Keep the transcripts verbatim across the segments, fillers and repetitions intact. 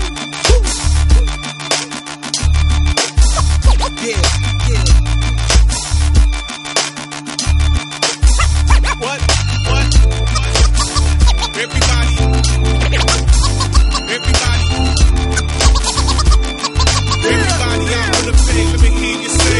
Yeah, yeah. What? What? Everybody. Everybody. Everybody out on the page, let me hear you say.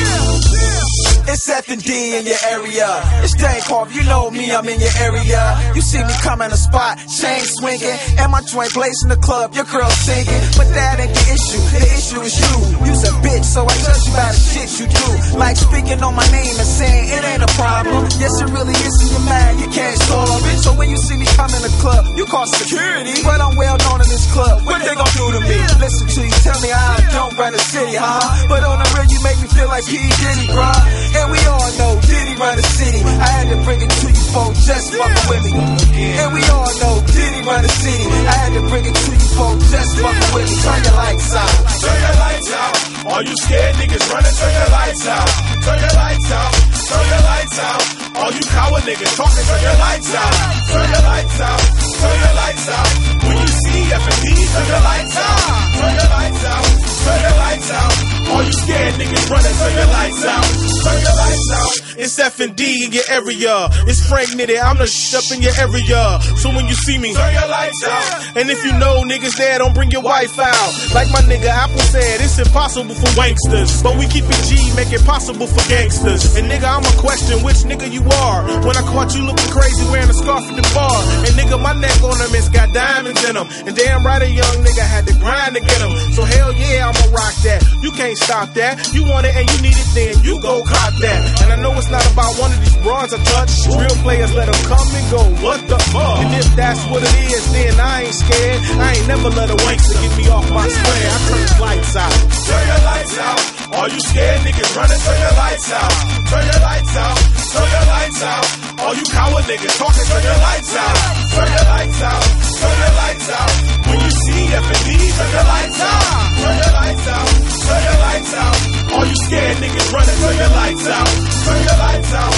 It's F and D in your area. It's Dankorf, you know me, I'm in your area. You see me come in the spot, chain swinging, and my joint blazing the club, your girl singing. But that ain't the issue, the issue is you. You's a bitch, so I judge you by the shit you do. Like speaking on my name and saying it ain't a problem. Yes, it really is in your mind, you can't solve it. So when you see me come in the club, you call security. But I'm well known in this club, what they gon' do to me? Listen to you, tell me how I don't run the city, huh? But on the real, you make me feel like P. Diddy, bruh. And we all know Diddy run the city. I had to bring it to you folks, just fucking with me. And we all know Diddy run the city. I had to bring it to you folks, just fucking with me. Turn your lights out. Turn your lights out. All you scared niggas running, turn your lights out. Turn your lights out. Turn your lights out. All you coward niggas talking, turn your lights out. Turn your lights out. Turn your lights out. When you see F and D, turn your lights out. Turn your lights out. Turn your lights out. All you scared niggas running, turn your lights out. Turn your lights out. It's F and D in your area. It's Frank Nitty, I'm the sh up in your area. So when you see me, turn your lights out. And if you know niggas there, don't bring your wife out. Like my nigga Apple said, it's impossible for wanksters, but we keep it G, make it possible for gangsters. And nigga, I'ma question which nigga you are when I caught you looking crazy wearing a scarf at the bar. And nigga, my neck ornaments got diamonds in them. And damn right a young nigga had to grind to get them. So hell yeah, I'ma rock that. You can't stop that. You want it and you need it, then you go cop that. And I know it's not about one of these bras I touch. Real players let them come and go. What the fuck? And if that's what it is, then I ain't scared. I ain't never let a wankster get me off my square. I turn the lights out. Turn your lights out. All you scared niggas running, turn your lights out. Turn your lights out. Turn your lights out. All you coward niggas talking, turn your lights out. Turn your lights out. Turn your lights out. When you see F and D, turn your lights out. Turn your lights out. Turn your lights out. All you scared niggas running, turn your lights out. Turn your lights out.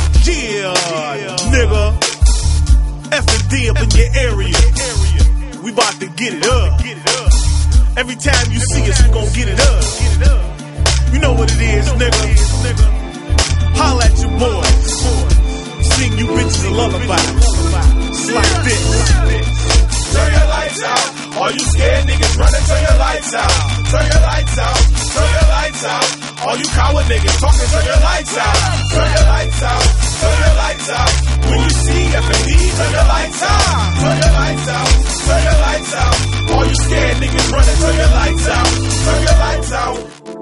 Yeah, nigga. F and D up in your area. We about to get it up. Every time you see us, we gon' get it up. You know what it is, nigga. Holla at your boys. Sing you bitches a lullaby. It's like this. Turn your lights out. All you scared niggas running, turn your lights out. Turn your lights out. Turn your lights out. All you coward niggas talking, turn your lights out. Turn your lights out. Turn your lights out. When you see F and D, turn your lights out. Turn your lights out. Turn your lights out. All you scared niggas running, turn your lights out. Turn your lights out.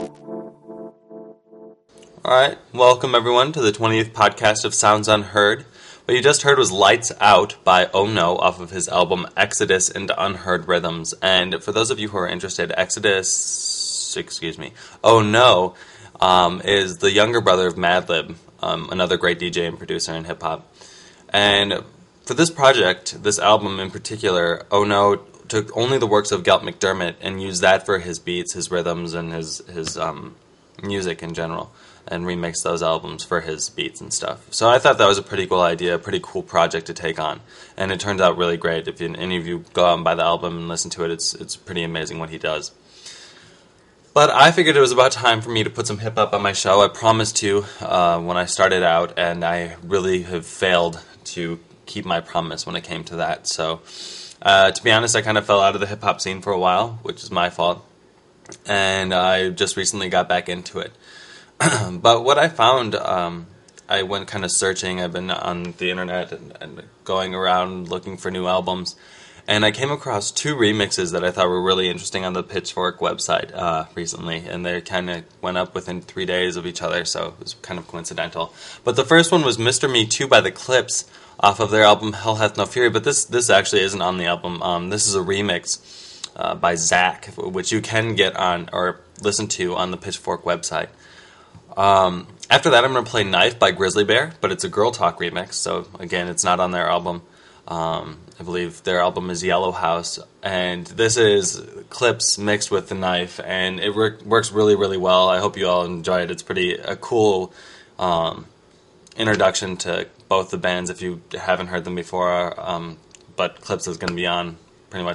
Alright, welcome everyone to the twentieth podcast of Sounds Unheard. What you just heard was Lights Out by Oh No off of his album Exodus into Unheard Rhythms. And for those of you who are interested, Exodus, excuse me, Oh No um, is the younger brother of Madlib, um, another great D J and producer in hip-hop. And for this project, this album in particular, Oh No took only the works of Gelt McDermott and used that for his beats, his rhythms, and his, his um, music in general, and remix those albums for his beats and stuff. So I thought that was a pretty cool idea, a pretty cool project to take on, and it turns out really great. If you, any of you go out and buy the album and listen to it, it's it's pretty amazing what he does. But I figured it was about time for me to put some hip-hop on my show. I promised to uh, when I started out, and I really have failed to keep my promise when it came to that. So uh, to be honest, I kind of fell out of the hip-hop scene for a while, which is my fault, and I just recently got back into it. But what I found, um, I went kind of searching. I've been on the internet and, and going around looking for new albums, and I came across two remixes that I thought were really interesting on the Pitchfork website uh, recently, and they kind of went up within three days of each other, so it was kind of coincidental. But the first one was Mister Me Too by The Clips off of their album Hell Hath No Fury, but this, this actually isn't on the album. Um, this is a remix uh, by Zach, which you can get on or listen to on the Pitchfork website. Um, after that, I'm going to play Knife by Grizzly Bear, but it's a Girl Talk remix, so again, it's not on their album. Um, I believe their album is Yellow House, and this is Clips mixed with the Knife, and it work, works really, really well. I hope you all enjoy it. It's pretty a cool um, introduction to both the bands if you haven't heard them before, um, but Clips is going to be on pretty much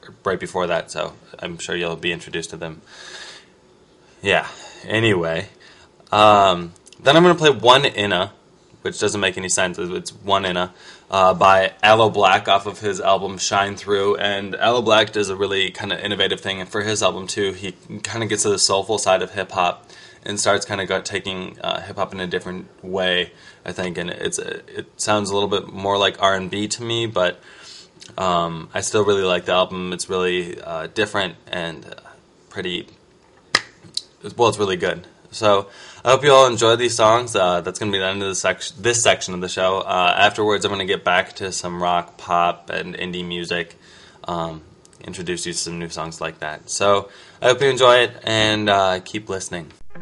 right before that, so I'm sure you'll be introduced to them. Yeah, anyway. Um, then I'm going to play One Inna, which doesn't make any sense. It's One Inna, uh, by Aloe Blacc off of his album Shine Through. And Aloe Blacc does a really kind of innovative thing. And for his album, too, he kind of gets to the soulful side of hip-hop and starts kind of got taking uh, hip-hop in a different way, I think. And it's it sounds a little bit more like R and B to me, but um, I still really like the album. It's really uh, different and uh, pretty... Well, it's really good. So I hope you all enjoy these songs. Uh, that's going to be the end of the sec- this section of the show. Uh, afterwards, I'm going to get back to some rock, pop, and indie music. Um, introduce you to some new songs like that. So I hope you enjoy it, and uh, keep listening. You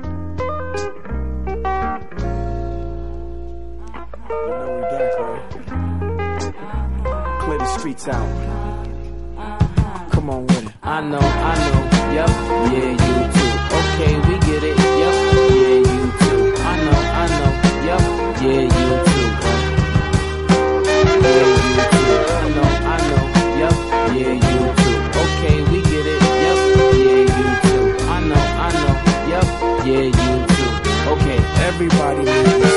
know we back, right? Clear the streets out. Come on with it. I know, I know, yep, yeah, you too. Okay, we get it, yep, yeah, you too. I know, I know, yep, yeah, you too. Yeah, you too. I know, I know, yep, yeah, you too. Okay, we get it, yep, yeah, you too. I know, I know, yep, yeah, you too. Okay, Everybody needs this.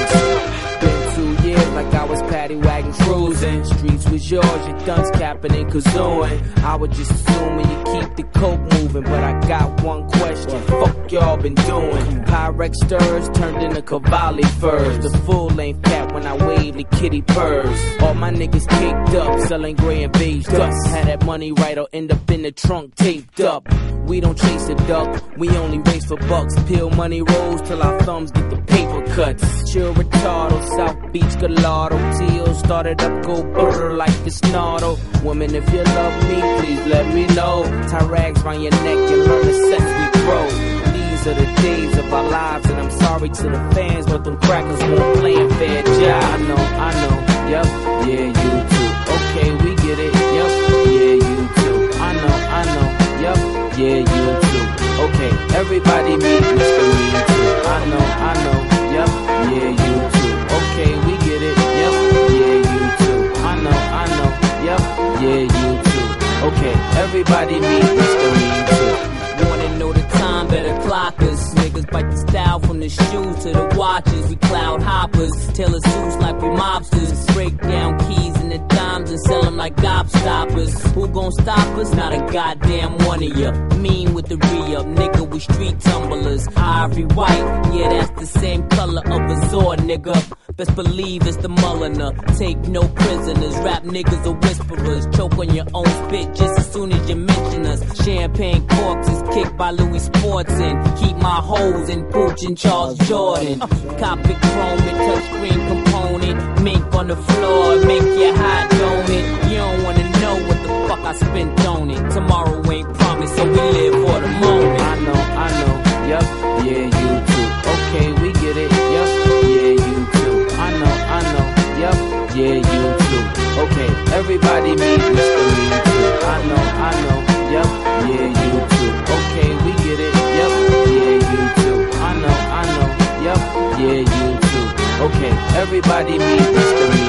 been two years like I was paddy wagon cruising. Streets was yours, your dunce capping and kazooing. I was just assuming you keep the coke moving, but I got one question. Fuck y'all been doing? Pyrex stirs turned into Cavalli furs. The full length cap when I wave the kitty purrs. All my niggas caked up, selling gray and beige dust. Had that money right or end up in the trunk taped up. We don't chase a duck, we only race for bucks. Peel money rolls till our thumbs get the paper cuts. Chill retardo, South Beach Gallardo. Teal started up, go burr like it's Nardo. Woman, if you love me, please let me know. Tie rags round your neck and learn the sex we grow. These are the days of our lives, and I'm sorry to the fans, but them crackers won't play a fair job. I know, I know, yep, yeah, you too. Okay, we get it, yep, yeah, you too. I know, I know, yep, yeah, you too. Okay, everybody meet Mister Me Too. I know, I know, yep, yeah, you too. Okay, we get it, yep, yeah, you too. I know, I know, yep, yeah, you too. Okay, everybody meet Mister Me Too. Wanna know the time, better clock us. Niggas bite the style from the shoes to the watches. We cloud hoppers, tailor suits like we mobsters. Break down keys and the dimes and sell them like gobstoppers. Who gon' stop us? Not a goddamn one of ya. Mean with the re-up, nigga, we street tumblers. Ivory white, yeah, that's the same color of a Zord, nigga. Best believe it's the Mulliner. Take no prisoners, rap niggas are whisperers. Choke on your own spit just as soon as you mention us. Champagne corks is kicked by Louis Sportson. Keep my hoes in Pooch and Charles Jordan. Uh, Copy chrome and touchscreen component. Mink on the floor, make your hot donut. You don't wanna know what the fuck I spent on it. Tomorrow ain't promised, so we live for the moment. I know, I know, yep, yeah, you too. Okay, we get it, yep, yeah, you too. I know, I know, yep, yeah, you too. Okay, everybody meet Mister Me Too. I know, I know, yep, yeah, you too. Okay, we get it, yep, yeah, you too. I know, I know, yep, yeah, you too. Okay, everybody meet Mister Me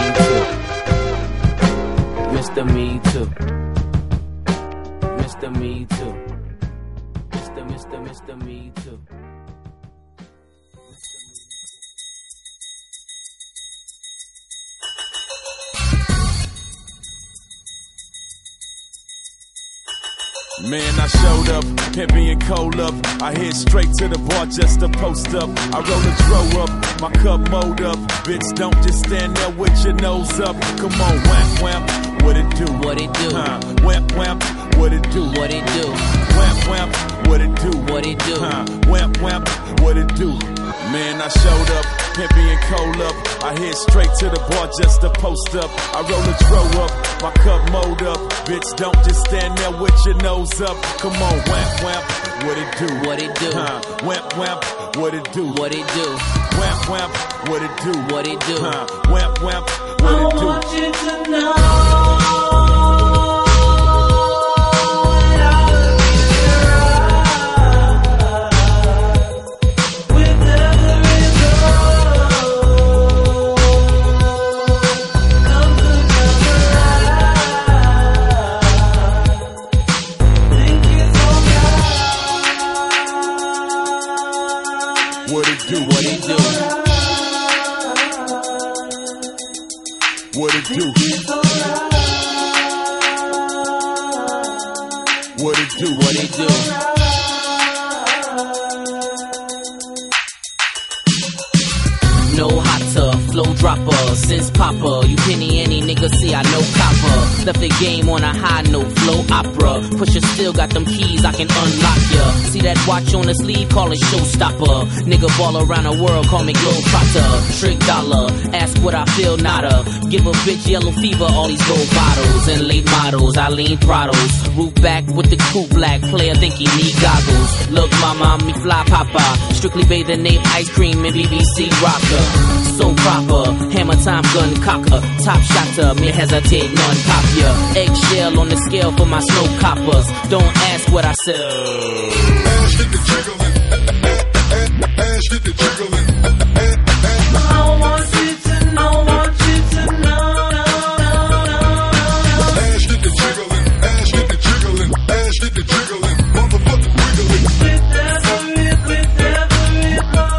Too. Mister Me Too. Mister Me Too. Mister, Mister, Mister Me Too. Man, I showed up, pimpin' and cold up. I head straight to the bar just to post up. I roll a dro up, my cup mowed up. Bitch, don't just stand there with your nose up. Come on, wham, wham, what it do? What it do? Huh, wham, wham, what it do? What it do? Wham, wham, what it do? What it do? Huh, wham, wham, what it do? Man, I showed up, pimpin' and cold up. I head straight to the bar just to post up. I roll a dro up, my cup mowed up. Bitch, don't just stand there with your nose up. Come on, wham, wham, what it do? What it do? Huh, wham, wham, what it do? What it do? Wham, wham, what it do? What it do? Huh, wham, wham, what it do? I want you to know. What it do? What it do? What it do? No hotter, flow dropper, since popper. You penny any nigga, see I know copper. Left the game on a high note, flow opera. Pusher still got them keys, I can unlock ya. See that watch on the sleeve, call it showstopper. Nigga ball around the world, call me Globetrotter. Trick dollar, ask what I feel, nada. Give a bitch yellow fever, all these gold bottles. And late models, I lean throttles. Roof back with the coupe black, player think he need goggles. Look mama, me fly papa. Strictly bathing Nate ice cream and B B C rocker. So proper, hammer time gun cocker. Top shotter, me hesitate, none pop ya. Eggshell on the scale for my snow coppers. Don't ask what I said. Ash get the jiggling. Ash get the jiggling. I want you to know, want you to know, no, no, no, no. Ash get the jiggling. Ash get the jiggling. Ash get the jiggling. Motherfucker wiggling. With every, with every blow.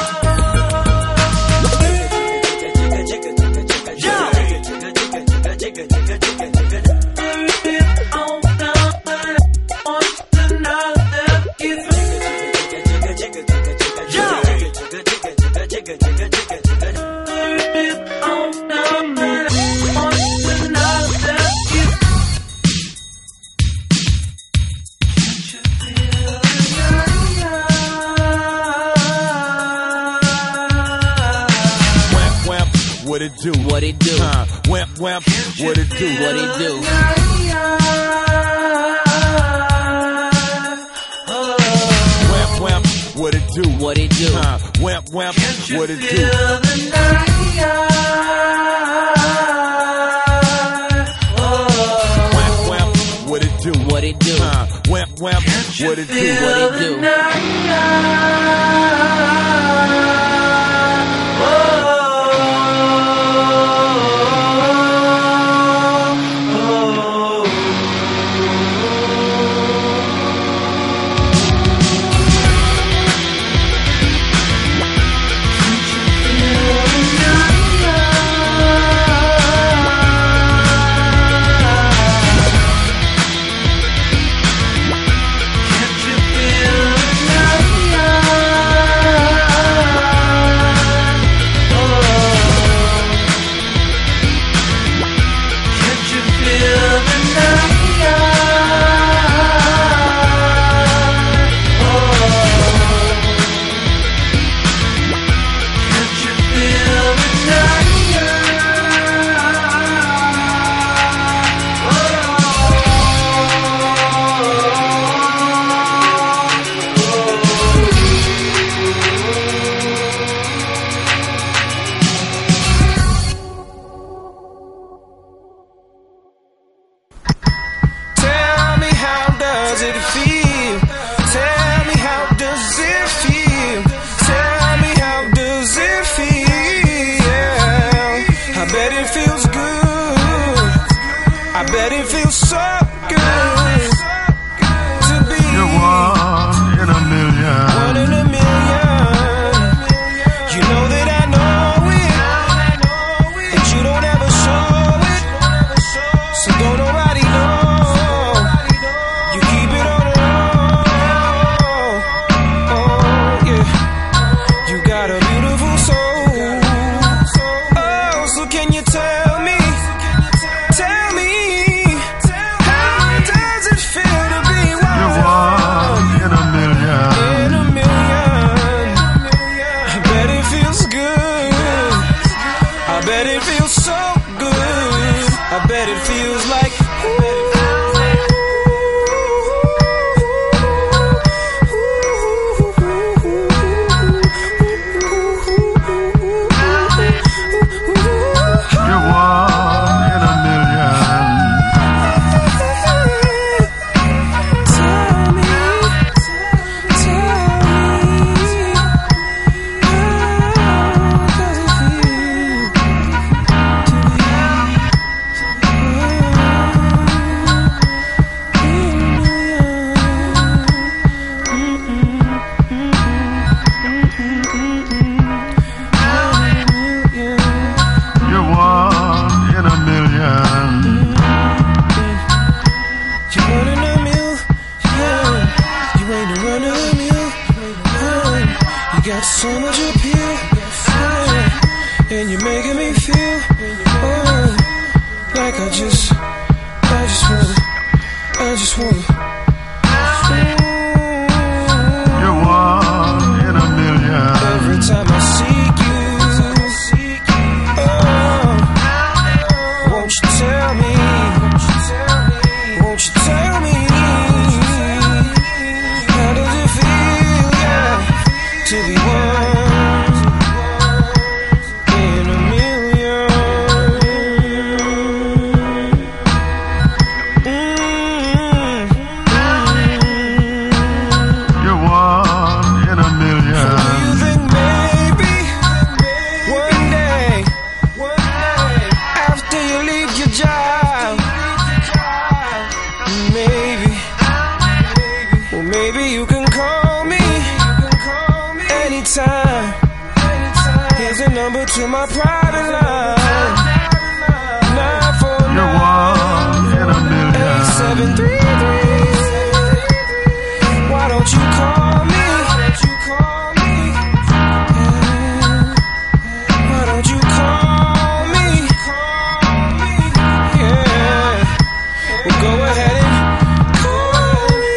What it do? What it do? Uh, wamp, wamp. What it do? What it do? Wamp, wamp. What it do? What it do? Uh, wamp, wamp. What it do? Feel the night. Wamp, wamp. What it do? What it do? Uh, wamp, wamp. What it do? What it do? Like I just, I just wanna, I just wanna. You're one in a million. Every time I seek you, oh, won't you tell me, won't you tell me, how does it feel, yeah, to be one? To my private line, nine four nine eight seven three three. Why don't you call me? Why don't you call me? Yeah, well go ahead and call me.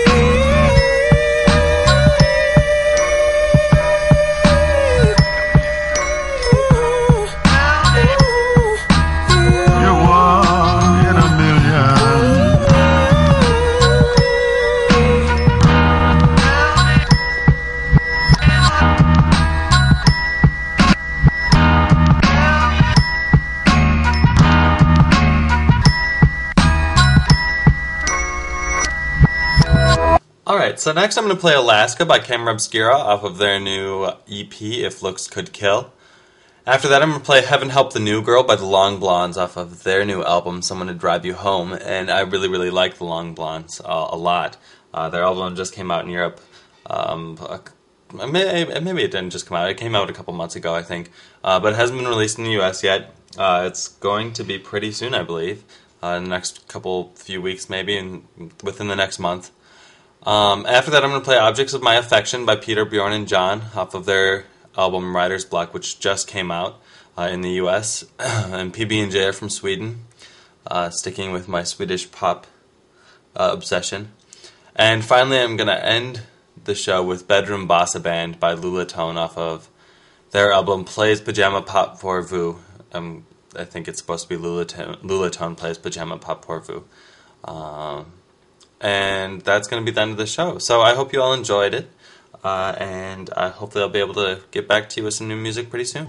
Alright, so next I'm going to play Alaska by Camera Obscura off of their new E P, If Looks Could Kill. After that I'm going to play Heaven Help the New Girl by the Long Blondes off of their new album, Someone to Drive You Home, and I really, really like the Long Blondes uh, a lot. Uh, their album just came out in Europe. Um, maybe, maybe it didn't just come out, it came out a couple months ago, I think, uh, but it hasn't been released in the U S yet. Uh, it's going to be pretty soon, I believe, uh, in the next couple, few weeks maybe, and within the next month. Um, after that, I'm going to play Objects of My Affection by Peter, Bjorn, and John off of their album Writer's Block, which just came out uh, in the U S and P B and J are from Sweden, uh, sticking with my Swedish pop uh, obsession. And finally, I'm going to end the show with Bedroom Bossa Band by Lulatone off of their album Plays Pajama Pop pour Vous. Um, I think it's supposed to be Lulatone, Lulatone Plays Pajama Pop pour Vous. Um... And that's going to be the end of the show. So I hope you all enjoyed it. Uh, and I hopefully I'll be able to get back to you with some new music pretty soon.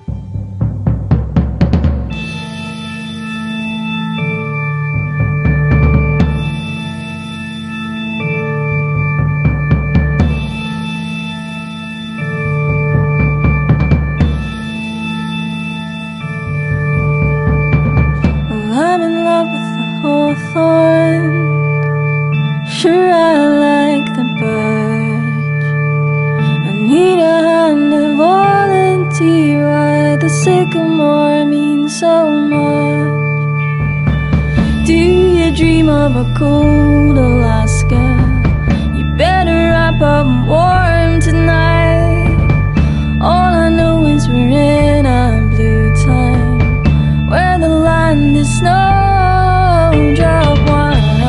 Well, I'm in love with the hawthorn. Sure, I like the birds. I need a hand to volunteer. Why the sycamore means so much. Do you dream of a cold Alaska? You better wrap up warm tonight. All I know is we're in a blue time where the land is snowdrop wine.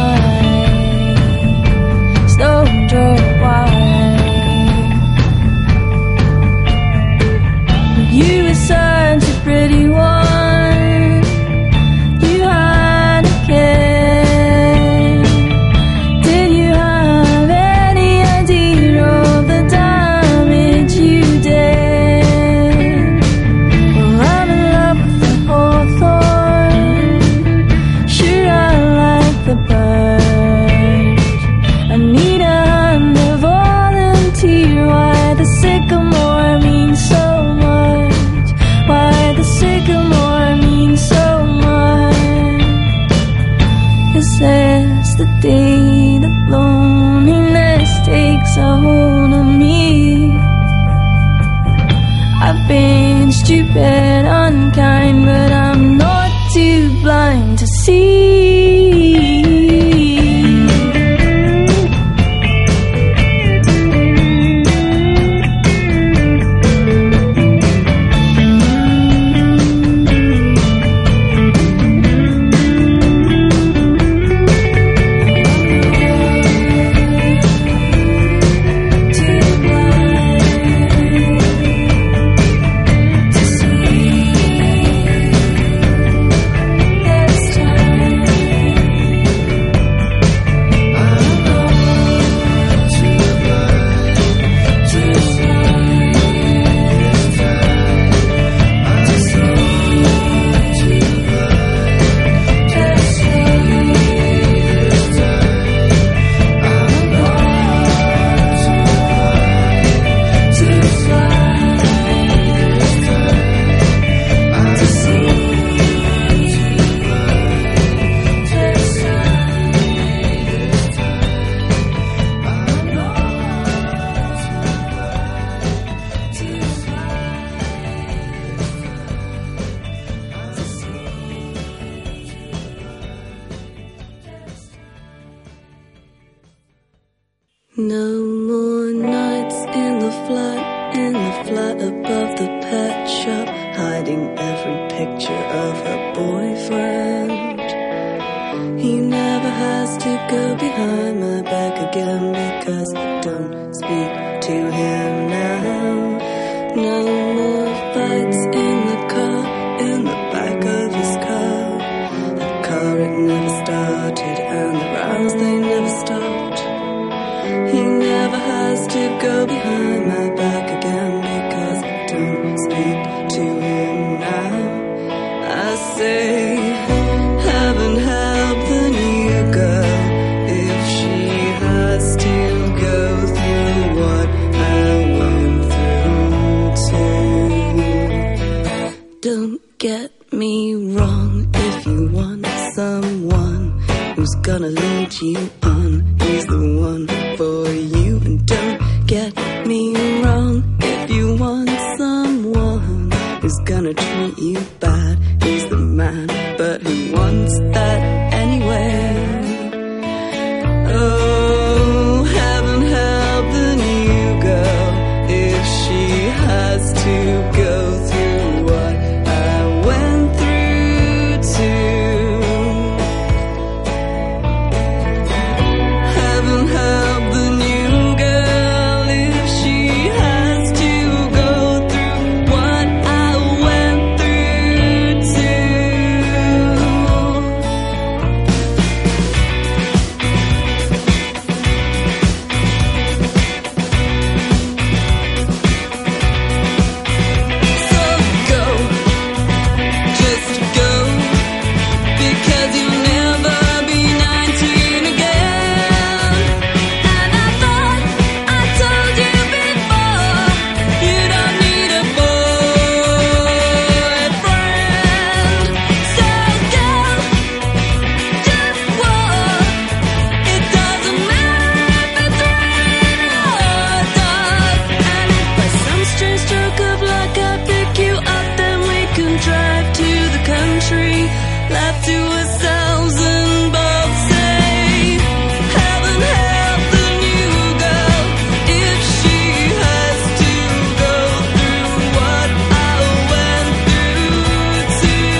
Snowdrop wine. You were such a pretty one. You had a kid. Did you have any idea of the damage you did? Well, I'm in love with the hawthorn. Sure, I like the birds. I need a hand to volunteer. Why the sycamore means so much. Why the sycamore means so much. 'Cause there's the day that loneliness takes a hold of me. I've been stupid, unkind, but I'm not too blind to see. No more nights in the flat, in the flat above the pet shop, hiding every picture of her boyfriend. He never has to go behind my back again because I don't speak to him now. No more fights in the car, in the back of his car. That car, it never started, and the rounds, they never stopped. He never has to go behind my back again because I don't speak to him now. I say, heaven help the new girl if she has to go through what I went through too. Don't get me wrong, if you want someone who's gonna lead you on, he's the one for you. And don't get me wrong, if you want someone who's gonna treat you bad, he's the man. But who wants that anyway? Oh, heaven help the new girl if she has to go through what I went through too. Heaven help the new girl if she has to go through what I went through So go, just go, because you'll never be nineteen again. And I thought I told you before, you don't need a boyfriend. So go, just walk. It doesn't matter if it's raining or dark. And if by some strange stroke of luck I pick you up, then we can drive to the country, laugh to ourselves and both say, heaven help the new girl if she has to go through what I went through too.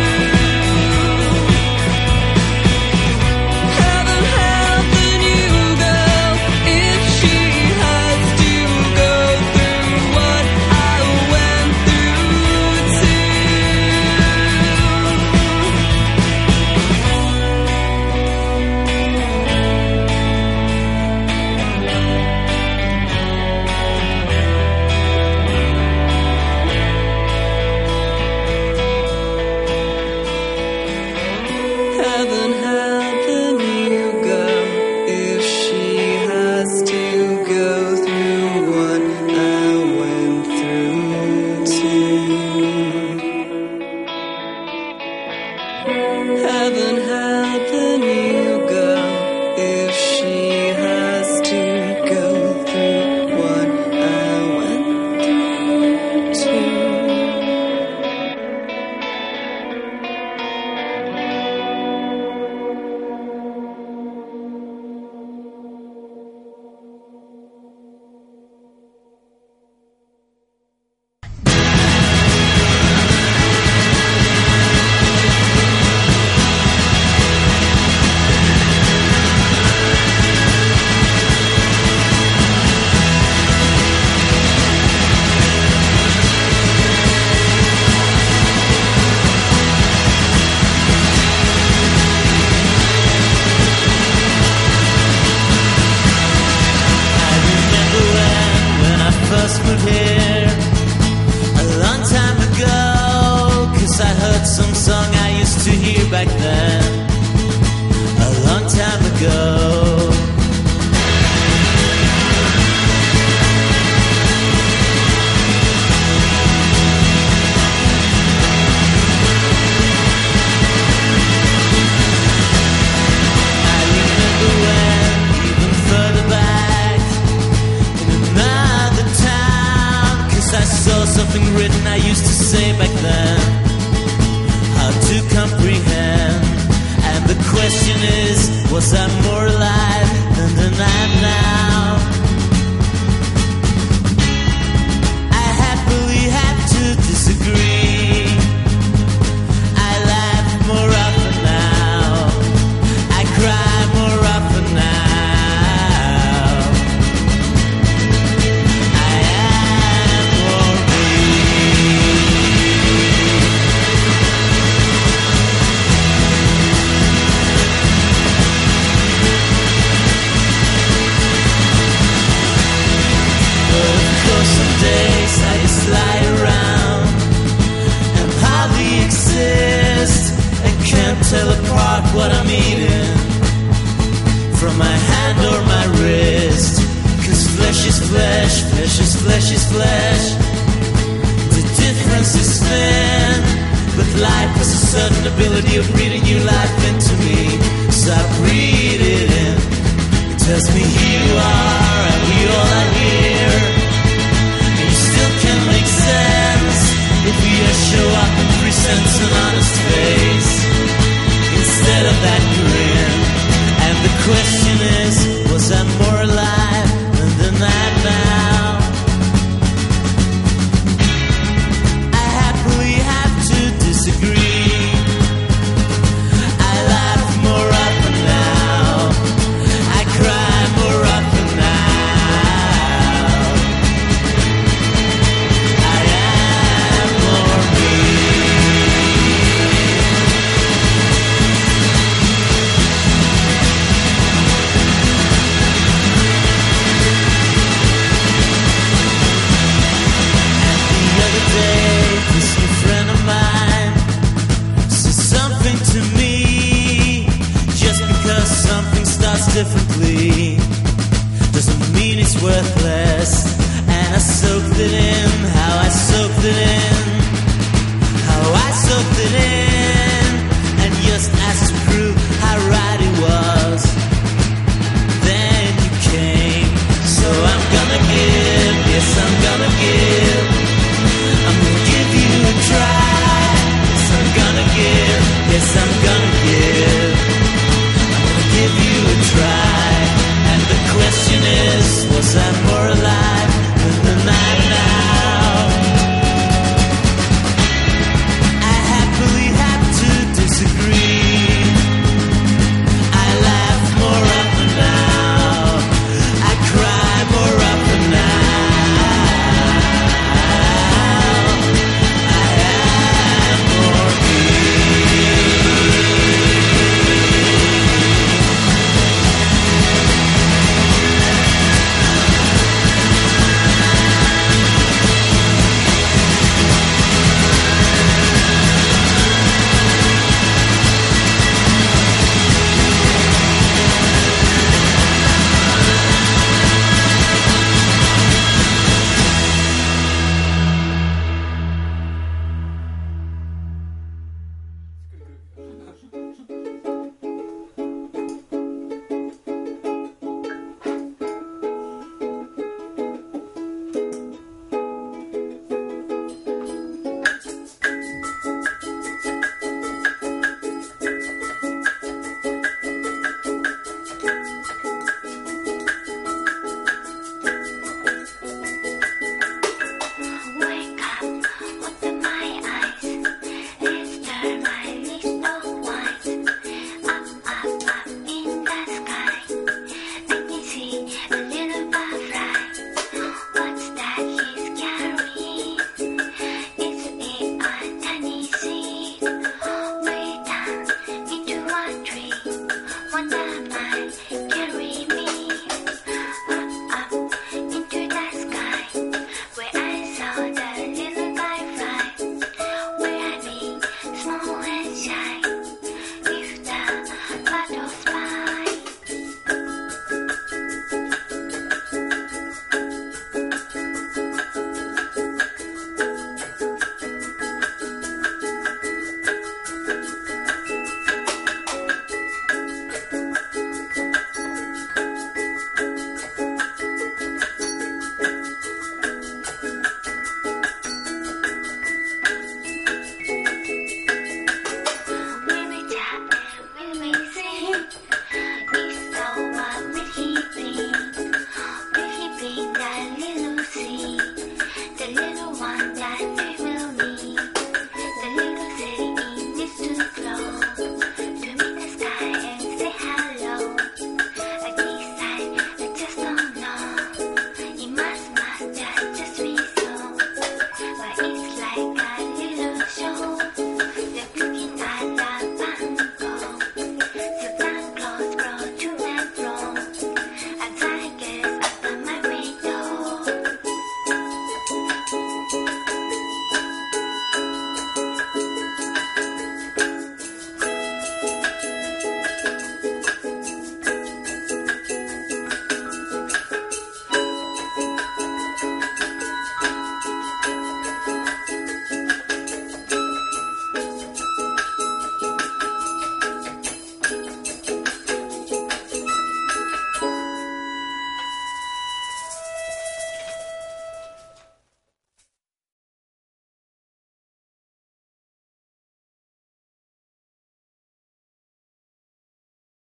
Heaven help the new girl if she has to go through what I went through too. Heaven help the new girl if she has to go through what I went through too. Heaven help the new girl if she has to go through what I went through too. I remember when, when I first moved here, a long time ago, 'cause I heard some song I used to hear back then, a long time ago. I remember when, even further back, in another town, 'cause I saw something written I used to say back then, how to comprehend. And the question is, was I more alive than than I am now? what I'm eating, from my hand or my wrist. Cause flesh is flesh, flesh is flesh is flesh. The difference is thin, but life has a certain ability of breathing new life into me. So I breathe it in. It tells me here you are and we all are here. And you still can make sense if we just show up and present an honest face instead of that grin. And the question is, was I more alive than that now? I happily have to disagree. I laugh more often now. I cry more often now. I am more me. The other day, this new friend of mine said something to me. Just because something starts differently doesn't mean it's worth